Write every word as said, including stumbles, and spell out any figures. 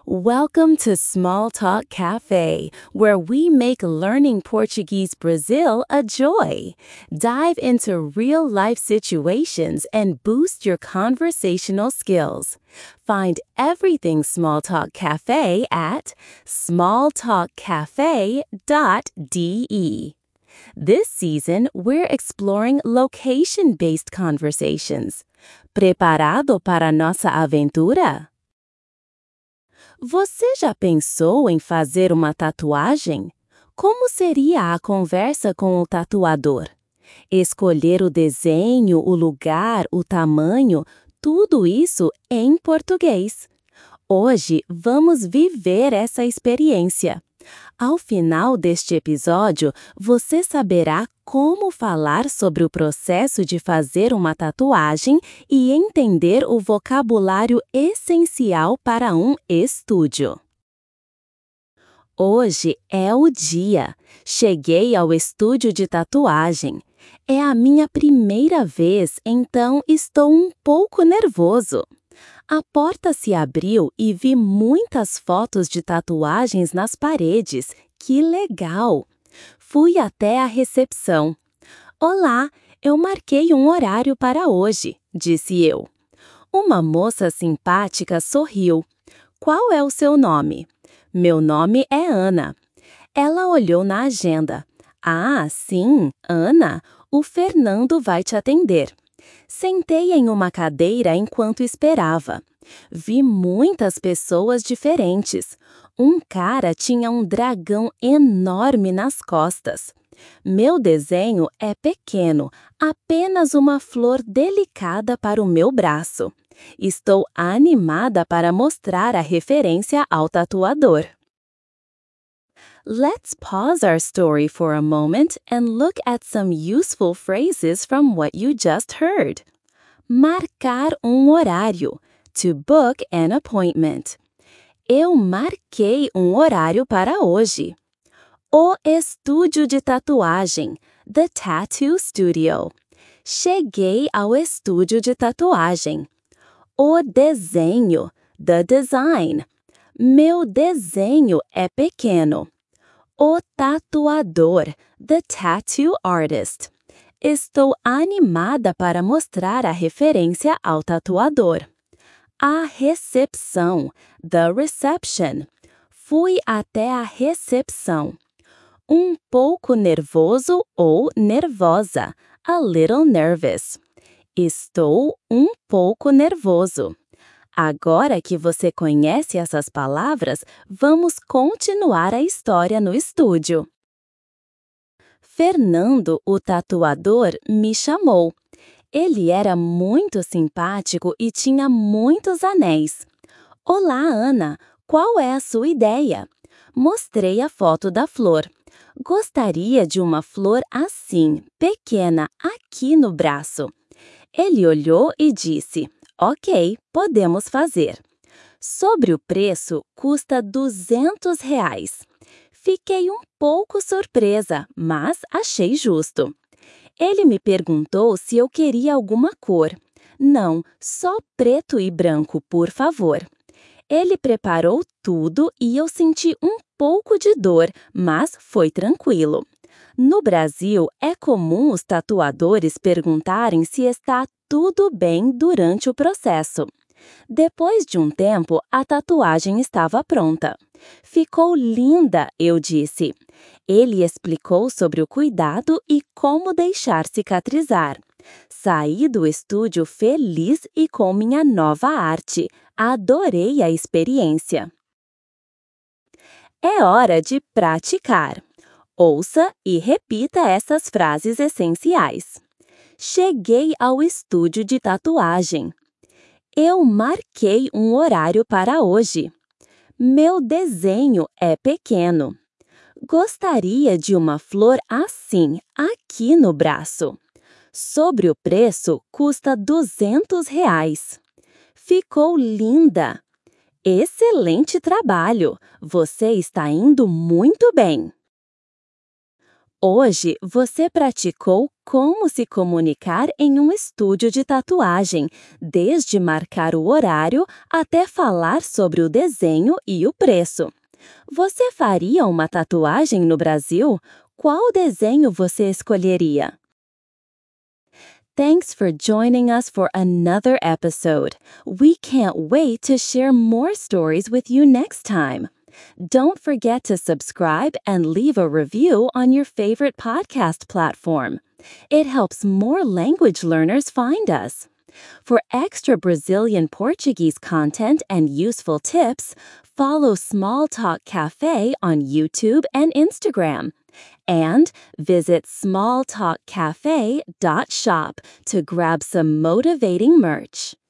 Welcome to Small Talk Cafe, where we make learning Portuguese Brazil a joy. Dive into real-life situations and boost your conversational skills. Find everything Small Talk Cafe at small talk cafe dot d e. This season, we're exploring location-based conversations. Preparado para nossa aventura? Você já pensou em fazer uma tatuagem? Como seria a conversa com o tatuador? Escolher o desenho, o lugar, o tamanho, tudo isso em português. Hoje vamos viver essa experiência. Ao final deste episódio, você saberá como falar sobre o processo de fazer uma tatuagem e entender o vocabulário essencial para um estúdio. Hoje é o dia. Cheguei ao estúdio de tatuagem. É a minha primeira vez, então estou um pouco nervoso. A porta se abriu e vi muitas fotos de tatuagens nas paredes. Que legal! Fui até a recepção. Olá, eu marquei um horário para hoje, disse eu. Uma moça simpática sorriu. Qual é o seu nome? Meu nome é Ana. Ela olhou na agenda. Ah, sim, Ana, o Fernando vai te atender. Sentei em uma cadeira enquanto esperava. Vi muitas pessoas diferentes. Um cara tinha um dragão enorme nas costas. Meu desenho é pequeno, apenas uma flor delicada para o meu braço. Estou animada para mostrar a referência ao tatuador. Let's pause our story for a moment and look at some useful phrases from what you just heard. Marcar um horário. To book an appointment. Eu marquei um horário para hoje. O estúdio de tatuagem. The Tattoo Studio. Cheguei ao estúdio de tatuagem. O desenho. The design. Meu desenho é pequeno. O tatuador, the tattoo artist. Estou animada para mostrar a referência ao tatuador. A recepção, the reception. Fui até a recepção. Um pouco nervoso ou nervosa, a little nervous. Estou um pouco nervoso. Agora que você conhece essas palavras, vamos continuar a história no estúdio. Fernando, o tatuador, me chamou. Ele era muito simpático e tinha muitos anéis. Olá, Ana, qual é a sua ideia? Mostrei a foto da flor. Gostaria de uma flor assim, pequena, aqui no braço. Ele olhou e disse: Ok, podemos fazer. Sobre o preço, custa duzentos reais. Fiquei um pouco surpresa, mas achei justo. Ele me perguntou se eu queria alguma cor. Não, só preto e branco, por favor. Ele preparou tudo e eu senti um pouco de dor, mas foi tranquilo. No Brasil, é comum os tatuadores perguntarem se está tudo bem durante o processo. Depois de um tempo, a tatuagem estava pronta. Ficou linda, eu disse. Ele explicou sobre o cuidado e como deixar cicatrizar. Saí do estúdio feliz e com minha nova arte. Adorei a experiência. É hora de praticar. Ouça e repita essas frases essenciais. Cheguei ao estúdio de tatuagem. Eu marquei um horário para hoje. Meu desenho é pequeno. Gostaria de uma flor assim, aqui no braço. Sobre o preço, custa duzentos reais. Ficou linda! Excelente trabalho! Você está indo muito bem! Hoje você praticou como se comunicar em um estúdio de tatuagem, desde marcar o horário até falar sobre o desenho e o preço. Você faria uma tatuagem no Brasil? Qual desenho você escolheria? Thanks for joining us for another episode. We can't wait to share more stories with you next time. Don't forget to subscribe and leave a review on your favorite podcast platform. It helps more language learners find us. For extra Brazilian Portuguese content and useful tips, follow Small Talk Cafe on YouTube and Instagram. And visit small talk cafe dot shop to grab some motivating merch.